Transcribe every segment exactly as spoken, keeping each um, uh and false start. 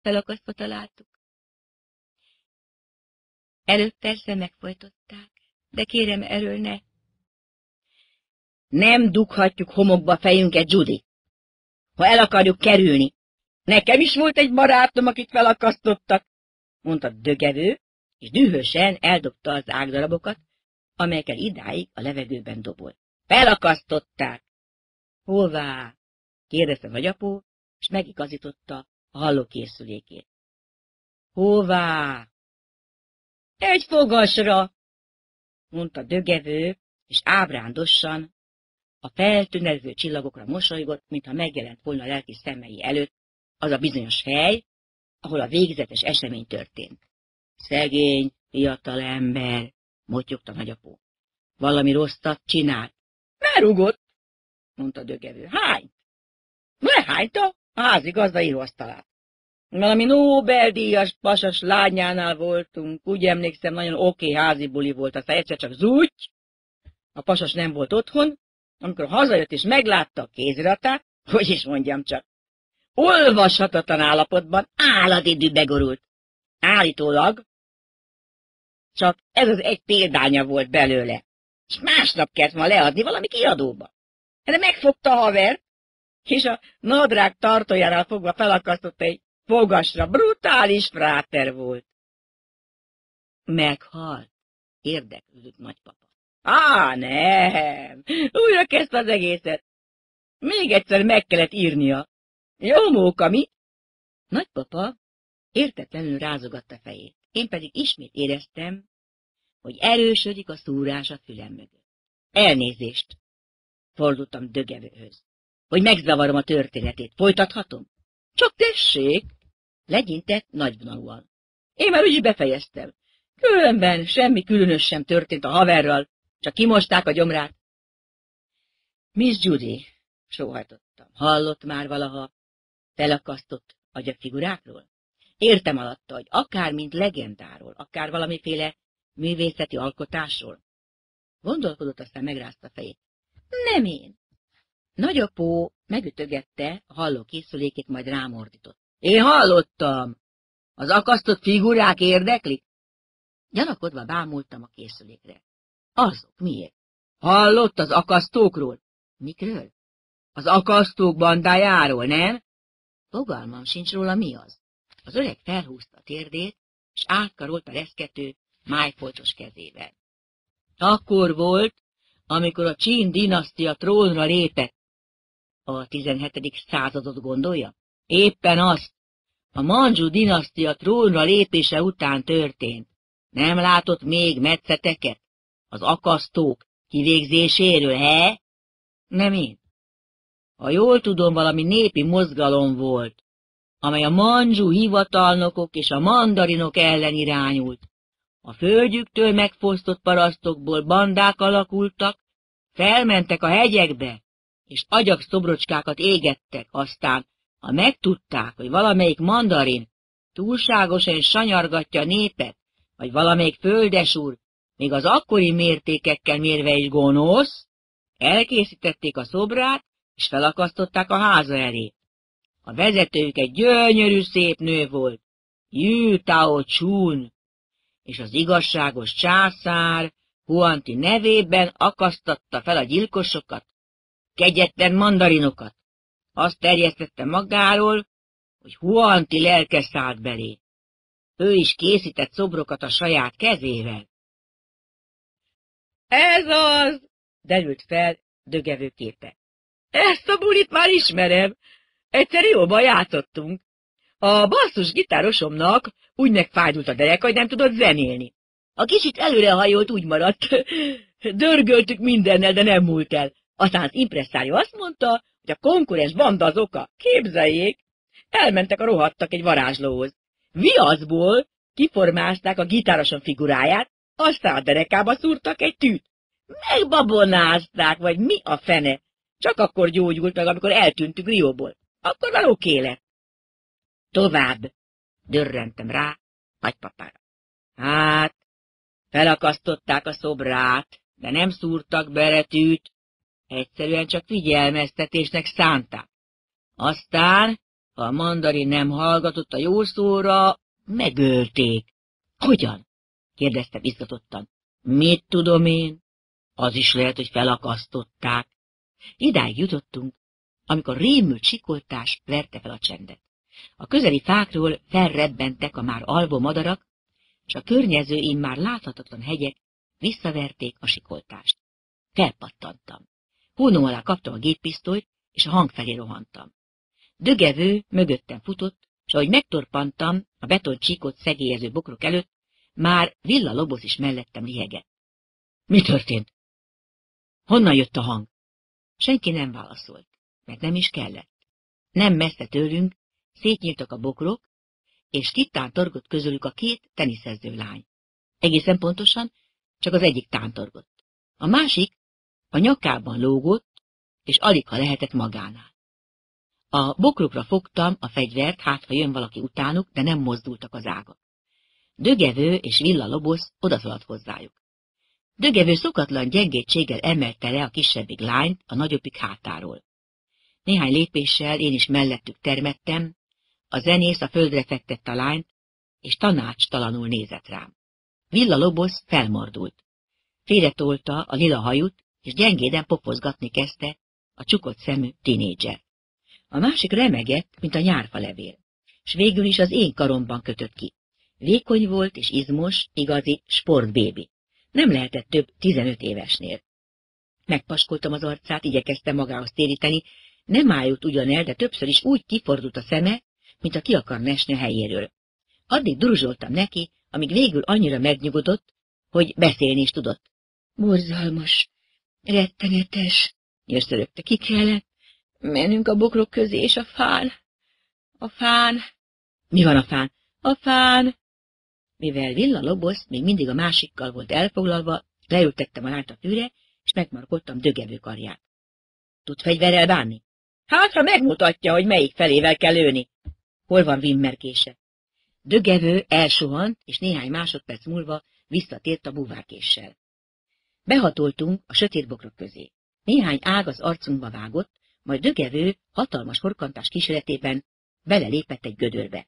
felakasztva találtuk. Előbb persze megfojtották, de kérem, erről ne. Nem dughatjuk homokba fejünket, Judy, ha el akarjuk kerülni. Nekem is volt egy barátom, akit felakasztottak, mondta dögevő, és dühösen eldobta az ágdarabokat, amelyekkel idáig a levegőben dobolt. Felakasztották. Hová? kérdezte nagyapó, és megigazította a hallókészülékét. Hová? Egy fogasra, mondta dögevő, és ábrándosan a feltűnező csillagokra mosolygott, mintha megjelent volna a lelki szemei előtt az a bizonyos hely, ahol a végzetes esemény történt. Szegény, fiatal ember, motyogta nagyapó. Valami rosszat csinált. Berugott, mondta dögevő. Hány? Lehányta a házigazda íróasztalát. Valami Nobel-díjas pasas lányánál voltunk, úgy emlékszem, nagyon oké házi buli volt, aztán egyszer csak zúgy. A pasas nem volt otthon, amikor hazajött és meglátta a kéziratát, hogy is mondjam csak, olvashatatlan állapotban állatidű begorult. Állítólag csak ez az egy példánya volt belőle, és másnap kellett ma leadni valami kiadóba. De megfogta a havert, és a nadrág tartójánál fogva felakasztotta egy fogasra. Brutális fráter volt. Meghalt? Érdeklődött nagypapa. Á, nem! Újra kezdte az egészet. Még egyszer meg kellett írnia. Jó móka, mi? Nagypapa értetlenül rázogatta fejét. Én pedig ismét éreztem, hogy erősödik a szúrás a fülem mögött. Elnézést! Fordultam dögevőhöz. Hogy megzavarom a történetét. Folytathatom? Csak tessék! Legyintett nagyvonalúan. Én már úgy befejeztem. Különben semmi különös sem történt a haverral, csak kimosták a gyomrát. Miss Judy, sóhajtottam, hallott már valaha felakasztott agyafigurákról? Értem alatta, hogy akár mint legendáról, akár valamiféle művészeti alkotásról. Gondolkodott, aztán megrázta fejét. Nem én. Nagyapó megütögette a hallókészülékét, majd rámordított. Én hallottam! Az akasztott figurák érdeklik? Gyanakodva bámultam a készülékre. Azok miért? Hallott az akasztókról? Mikről? Az akasztók bandájáról, nem? Fogalmam sincs róla, mi az. Az öreg felhúzta a térdét, és átkarolt a reszkető, májfoltos kezével. Akkor volt, amikor a Qin dinasztia trónra lépett. A tizenhetedik századot gondolja? Éppen azt. A Mandzsu dinasztia trónra lépése után történt. Nem látott még metszeteket? Az akasztók kivégzéséről, he? Nem én. Ha jól tudom, valami népi mozgalom volt, amely a mandzsu hivatalnokok és a mandarinok ellen irányult. A földjüktől megfosztott parasztokból bandák alakultak, felmentek a hegyekbe, és agyakszobrocskákat égettek, aztán, ha megtudták, hogy valamelyik mandarin túlságosan sanyargatja a népet, vagy valamelyik földesúr, még az akkori mértékekkel mérve is gonosz, elkészítették a szobrát, és felakasztották a háza elé. A vezetőjük egy gyönyörű szép nő volt, Jü Tao Chun, és az igazságos császár Huanti nevében akasztatta fel a gyilkosokat, kegyetlen mandarinokat. Azt terjesztette magáról, hogy Huanti lelke szállt belé. Ő is készített szobrokat a saját kezével. Ez az, derült fel dögevő képe. Ezt a bulit már ismerem. Egyszer jóban játszottunk. A basszus gitárosomnak úgy megfájdult a dereka, hogy nem tudott zenélni. A kicsit előrehajolt úgy maradt. Dörgöltük mindennel, de nem múlt el. Aztán az impresszárió azt mondta, hogy a konkurens banda az oka. Képzeljék! Elmentek a rohadtak egy varázslóhoz. Viaszból kiformázták a gitárosom figuráját, aztán a derekába szúrtak egy tűt. Megbabonázták, vagy mi a fene. Csak akkor gyógyult meg, amikor eltűntünk Rióból. Akkor már oké lett. Tovább, dörrentem rá nagypapára. Hát, felakasztották a szobrát, de nem szúrtak bele tűt, egyszerűen csak figyelmeztetésnek szánták. Aztán, A mandarin nem hallgatott a jó szóra, megölték. Hogyan? kérdeztem izgatottan. Mit tudom én? Az is lehet, hogy felakasztották. Idáig jutottunk, amikor rémült sikoltás verte fel a csendet. A közeli fákról felrebbentek a már alvó madarak, és a környező immár láthatatlan hegyek visszaverték a sikoltást. Felpattantam. Hónom alá kaptam a géppisztolyt, és a hang felé rohantam. Dögevő mögöttem futott, és ahogy megtorpantam a betoncsíkot szegélyező bokrok előtt, már Villa Lobos is mellettem lihegett. Mi történt? Honnan jött a hang? Senki nem válaszolt, mert nem is kellett. Nem messze tőlünk szétnyíltak a bokrok, és kitántorgott közülük a két teniszező lány. Egészen pontosan csak az egyik tántorgott. A másik a nyakában lógott, és aligha lehetett magánál. A bokrokra fogtam a fegyvert, hát ha jön valaki utánuk, de nem mozdultak az ágak. Dögevő és Villa Lobos odaszaladt hozzájuk. Dögevő szokatlan gyengétséggel emelte le a kisebbik lányt a nagyobbik hátáról. Néhány lépéssel én is mellettük termettem, a zenész a földre fektette a lányt, és tanácstalanul nézett rám. Villa Lobos felmordult. Félretolta a lila hajút, és gyengéden popozgatni kezdte a csukott szemű tinédzser. A másik remegett, mint a nyárfalevél, s végül is az én karomban kötött ki. Vékony volt és izmos, igazi sportbébi. Nem lehetett több tizenöt évesnél. Megpaskoltam az arcát, igyekeztem magához téríteni, nem állott ugyan el, de többször is úgy kifordult a szeme, mint a ki akarna esni a helyéről. Addig druzsoltam neki, amíg végül annyira megnyugodott, hogy beszélni is tudott. Borzalmas, rettenetes, nyörszörögte, ki kellett mennünk a bokrok közé, és a fán, a fán. Mi van a fán? A fán. Mivel Villa Lobos még mindig a másikkal volt elfoglalva, leültettem a lányt a fűre, és megmarkoltam Dögevő karját. Tud fegyverrel bánni? Hát, ha megmutatja, hogy melyik felével kell lőni. Hol van vimmerkése? Dögevő elsuhant, és néhány másodperc múlva visszatért a búvárkéssel. Behatoltunk a sötét bokrok közé. Néhány ág az arcunkba vágott, majd Dögevő hatalmas horkantás kíséretében belelépett egy gödörbe.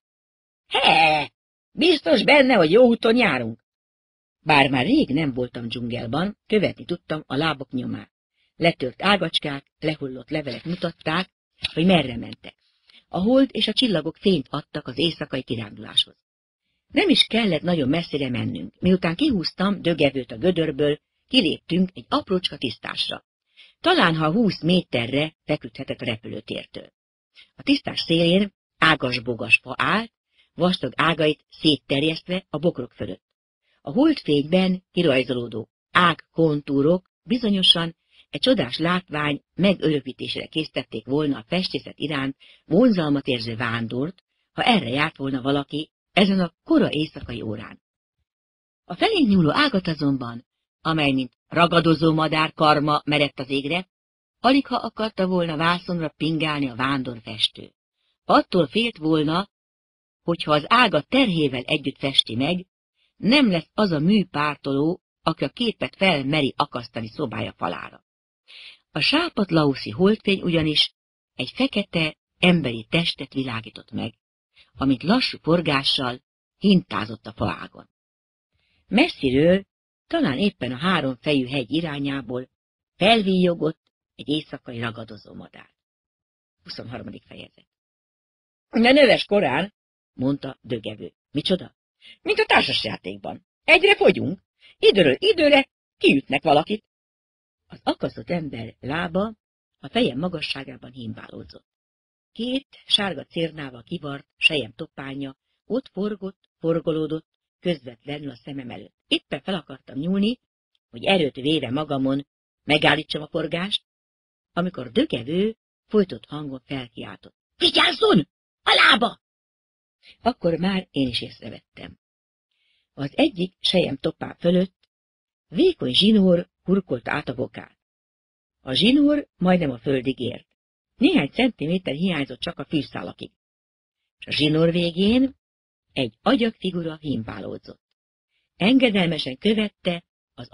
He! Biztos benne, hogy jó úton járunk? Bár már rég nem voltam dzsungelban, követni tudtam a lábok nyomát. Letört ágacskák, lehullott levelek mutatták, hogy merre mentek. A hold és a csillagok fényt adtak az éjszakai kiránduláshoz. Nem is kellett nagyon messzire mennünk. Miután kihúztam Dögevőt a gödörből, kiléptünk egy aprócska tisztásra. Talán ha húsz méterre feküdhetett a repülőtértől. A tisztás szélén ágas-bogas fa állt, vastag ágait szétterjesztve a bokrok fölött. A holdfényben kirajzolódó ágkontúrok bizonyosan egy csodás látvány megörökítésére késztették volna a festészet iránt vonzalmat érző vándort, ha erre járt volna valaki ezen a kora éjszakai órán. A felénk nyúló ágat azonban, amely mint ragadozó madár karma merett az égre, aligha akarta volna vászonra pingálni a vándorfestő. Attól félt volna, hogyha az ága terhével együtt festi meg, nem lesz az a műpártoló, aki a képet felmeri akasztani szobája falára. A sápatlauszi holdfény ugyanis egy fekete, emberi testet világított meg, amit lassú forgással hintázott a faágon. Messziről, talán éppen a három fejű hegy irányából felvíjogott egy éjszakai ragadozó madár. huszonharmadik fejezet. De növes korán, mondta Dögevő. Micsoda? Mint a társasjátékban. Egyre fogyunk, időről időre kiütnek valakit. Az akasztott ember lába a fejem magasságában hímbálódzott. Két sárga cérnával kivart sejem toppánya ott forgott, forgolódott, közvetlenül a szemem előtt. Éppen fel akartam nyúlni, hogy erőt véve magamon megállítsam a forgást, amikor Dögevő folytott hangon felkiáltott. Vigyázzon! A lába! Akkor már én is észrevettem. Az egyik sejem toppá fölött vékony zsinór hurkolta át a bokát. A zsinór majdnem a földig ért. Néhány centiméter hiányzott csak a fűszálakig. És a zsinór végén egy agyagfigura himbálódzott. Engedelmesen követte